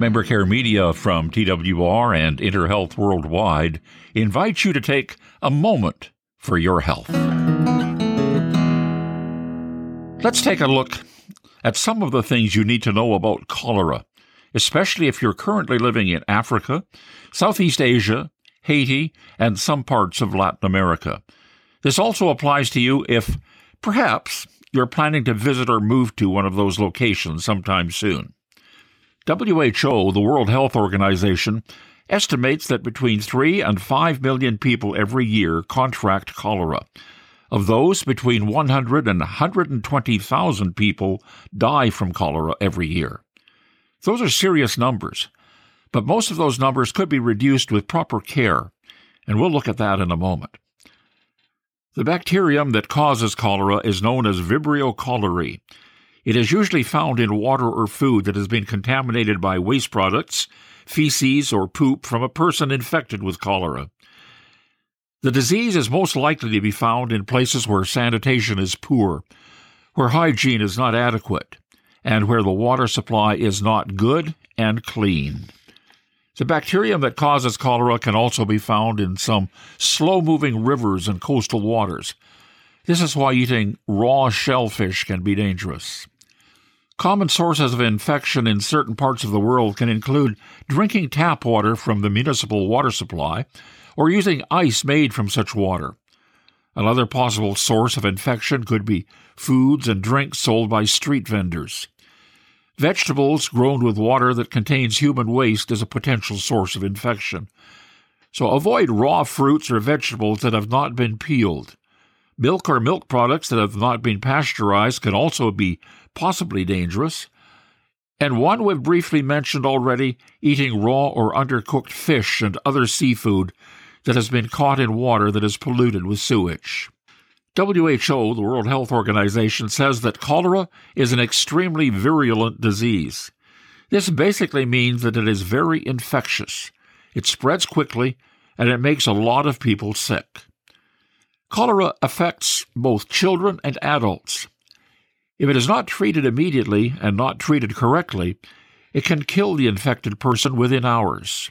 Member Care Media from TWR and InterHealth Worldwide invites you to take a moment for your health. Let's take a look at some of the things you need to know about cholera, especially if you're currently living in Africa, Southeast Asia, Haiti, and some parts of Latin America. This also applies to you if, perhaps, you're planning to visit or move to one of those locations sometime soon. WHO, the World Health Organization, estimates that between 3 and 5 million people every year contract cholera. Of those, between 100 and 120,000 people die from cholera every year. Those are serious numbers, but most of those numbers could be reduced with proper care, and we'll look at that in a moment. The bacterium that causes cholera is known as Vibrio cholerae. It is usually found in water or food that has been contaminated by waste products, feces, or poop from a person infected with cholera. The disease is most likely to be found in places where sanitation is poor, where hygiene is not adequate, and where the water supply is not good and clean. The bacterium that causes cholera can also be found in some slow-moving rivers and coastal waters. This is why eating raw shellfish can be dangerous. Common sources of infection in certain parts of the world can include drinking tap water from the municipal water supply or using ice made from such water. Another possible source of infection could be foods and drinks sold by street vendors. Vegetables grown with water that contains human waste is a potential source of infection. So avoid raw fruits or vegetables that have not been peeled. Milk or milk products that have not been pasteurized can also be possibly dangerous. And one we've briefly mentioned already, eating raw or undercooked fish and other seafood that has been caught in water that is polluted with sewage. WHO, the World Health Organization, says that cholera is an extremely virulent disease. This basically means that it is very infectious. It spreads quickly, and it makes a lot of people sick. Cholera affects both children and adults. If it is not treated immediately and not treated correctly, it can kill the infected person within hours.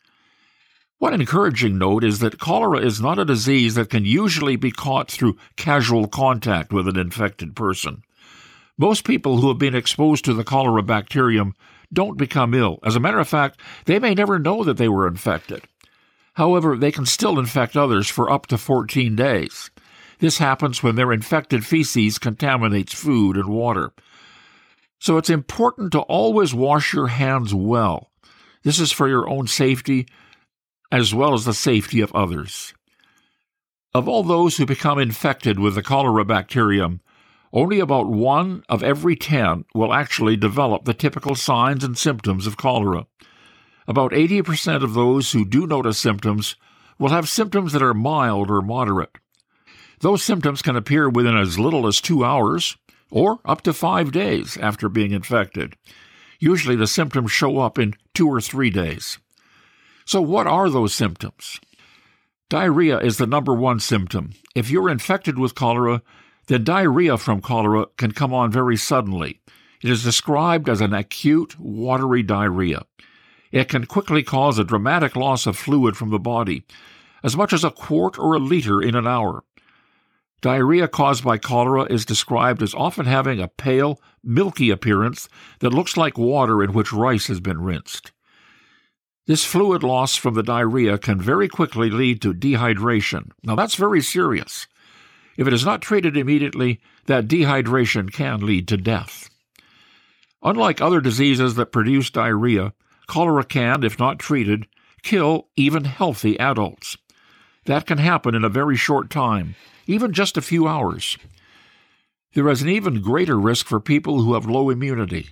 One encouraging note is that cholera is not a disease that can usually be caught through casual contact with an infected person. Most people who have been exposed to the cholera bacterium don't become ill. As a matter of fact, they may never know that they were infected. However, they can still infect others for up to 14 days. This happens when their infected feces contaminates food and water. So it's important to always wash your hands well. This is for your own safety as well as the safety of others. Of all those who become infected with the cholera bacterium, only about 1 of every 10 will actually develop the typical signs and symptoms of cholera. About 80% of those who do notice symptoms will have symptoms that are mild or moderate. Those symptoms can appear within as little as 2 hours or up to 5 days after being infected. Usually the symptoms show up in 2 or 3 days. So what are those symptoms? Diarrhea is the number one symptom. If you're infected with cholera, then diarrhea from cholera can come on very suddenly. It is described as an acute, watery diarrhea. It can quickly cause a dramatic loss of fluid from the body, as much as a quart or a liter in an hour. Diarrhea caused by cholera is described as often having a pale, milky appearance that looks like water in which rice has been rinsed. This fluid loss from the diarrhea can very quickly lead to dehydration. Now, that's very serious. If it is not treated immediately, that dehydration can lead to death. Unlike other diseases that produce diarrhea, cholera can, if not treated, kill even healthy adults. That can happen in a very short time, even just a few hours. There is an even greater risk for people who have low immunity.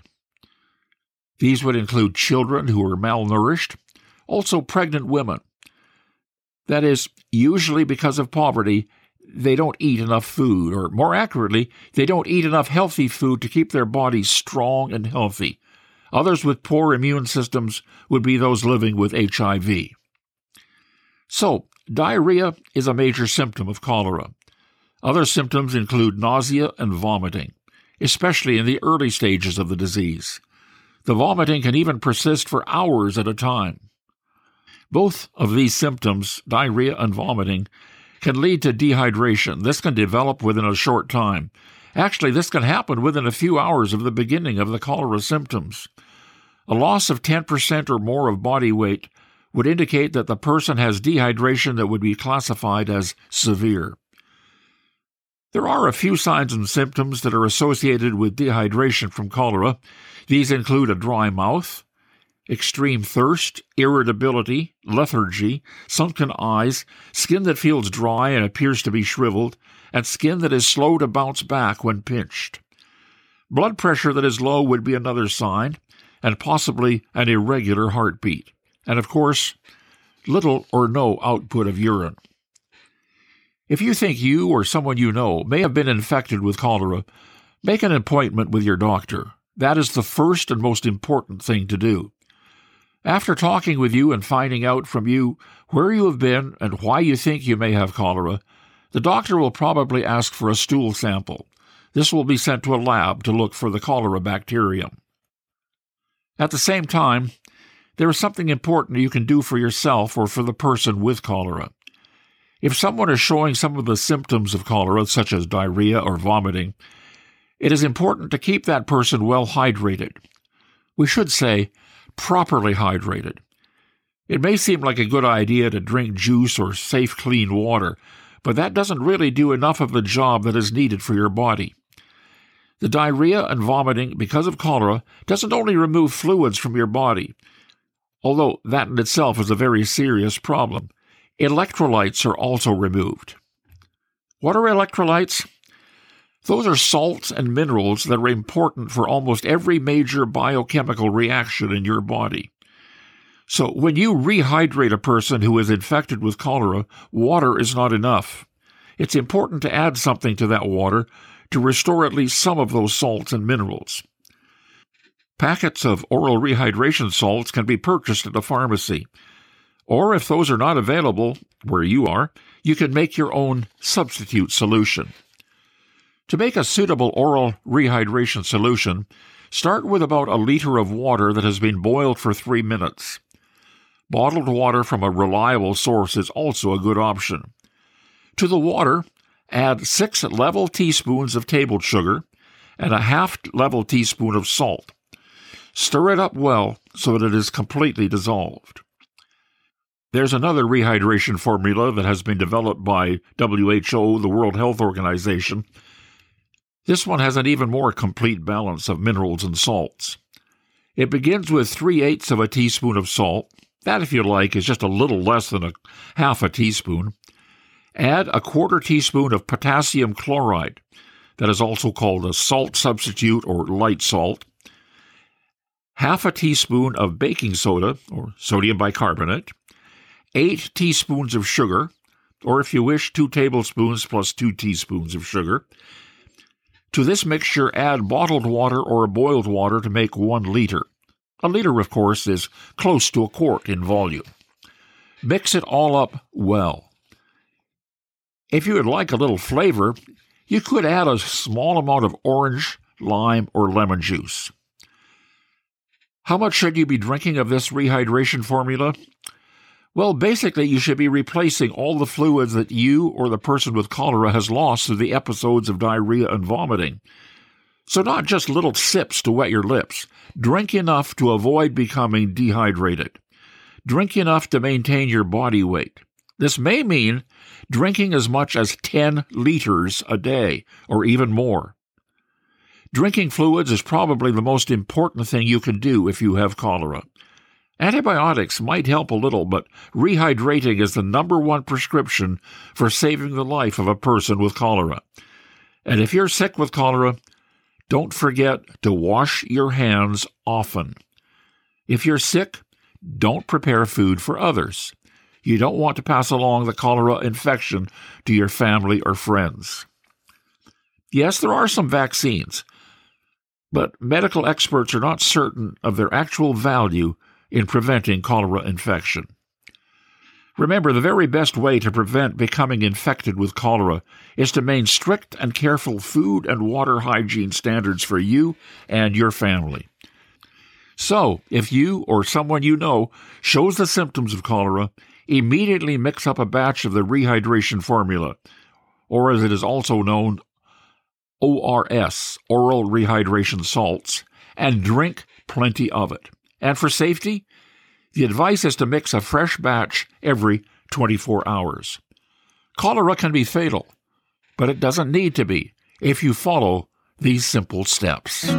These would include children who are malnourished, also pregnant women. That is, usually because of poverty, they don't eat enough food, or more accurately, they don't eat enough healthy food to keep their bodies strong and healthy. Others with poor immune systems would be those living with HIV. So, diarrhea is a major symptom of cholera. Other symptoms include nausea and vomiting, especially in the early stages of the disease. The vomiting can even persist for hours at a time. Both of these symptoms, diarrhea and vomiting, can lead to dehydration. This can develop within a short time. Actually, this can happen within a few hours of the beginning of the cholera symptoms. A loss of 10% or more of body weight would indicate that the person has dehydration that would be classified as severe. There are a few signs and symptoms that are associated with dehydration from cholera. These include a dry mouth, extreme thirst, irritability, lethargy, sunken eyes, skin that feels dry and appears to be shriveled, and skin that is slow to bounce back when pinched. Blood pressure that is low would be another sign, and possibly an irregular heartbeat. And of course, little or no output of urine. If you think you or someone you know may have been infected with cholera, make an appointment with your doctor. That is the first and most important thing to do. After talking with you and finding out from you where you have been and why you think you may have cholera, the doctor will probably ask for a stool sample. This will be sent to a lab to look for the cholera bacterium. At the same time, there is something important you can do for yourself or for the person with cholera. If someone is showing some of the symptoms of cholera, such as diarrhea or vomiting, it is important to keep that person well hydrated. We should say, properly hydrated. It may seem like a good idea to drink juice or safe, clean water, but that doesn't really do enough of the job that is needed for your body. The diarrhea and vomiting, because of cholera, doesn't only remove fluids from your body, although that in itself is a very serious problem. Electrolytes are also removed. What are electrolytes? Those are salts and minerals that are important for almost every major biochemical reaction in your body. So when you rehydrate a person who is infected with cholera, water is not enough. It's important to add something to that water to restore at least some of those salts and minerals. Packets of oral rehydration salts can be purchased at a pharmacy. Or if those are not available where you are, you can make your own substitute solution. To make a suitable oral rehydration solution, start with about a liter of water that has been boiled for 3 minutes. Bottled water from a reliable source is also a good option. To the water, add 6 level teaspoons of table sugar and a half level teaspoon of salt. Stir it up well so that it is completely dissolved. There's another rehydration formula that has been developed by WHO, the World Health Organization. This one has an even more complete balance of minerals and salts. It begins with 3/8 of a teaspoon of salt. That, if you like, is just a little less than a half a teaspoon. Add a 1/4 teaspoon of potassium chloride. That is also called a salt substitute or light salt. Half a teaspoon of baking soda, or sodium bicarbonate. 8 teaspoons of sugar, or if you wish, 2 tablespoons plus 2 teaspoons of sugar. To this mixture, add bottled water or boiled water to make 1 liter. A liter, of course, is close to a quart in volume. Mix it all up well. If you would like a little flavor, you could add a small amount of orange, lime, or lemon juice. How much should you be drinking of this rehydration formula? Well, basically, you should be replacing all the fluids that you or the person with cholera has lost through the episodes of diarrhea and vomiting. So not just little sips to wet your lips. Drink enough to avoid becoming dehydrated. Drink enough to maintain your body weight. This may mean drinking as much as 10 liters a day, or even more. Drinking fluids is probably the most important thing you can do if you have cholera. Antibiotics might help a little, but rehydrating is the #1 prescription for saving the life of a person with cholera. And if you're sick with cholera, don't forget to wash your hands often. If you're sick, don't prepare food for others. You don't want to pass along the cholera infection to your family or friends. Yes, there are some vaccines, but medical experts are not certain of their actual value in preventing cholera infection. Remember, the very best way to prevent becoming infected with cholera is to maintain strict and careful food and water hygiene standards for you and your family. So, if you or someone you know shows the symptoms of cholera, immediately mix up a batch of the rehydration formula, or as it is also known, ORS, oral rehydration salts, and drink plenty of it. And for safety, the advice is to mix a fresh batch every 24 hours. Cholera can be fatal, but it doesn't need to be if you follow these simple steps.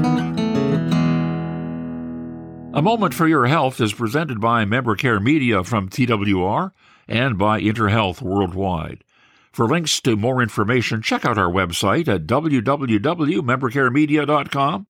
A Moment for Your Health is presented by MemberCare Media from TWR and by InterHealth Worldwide. For links to more information, check out our website at www.membercaremedia.com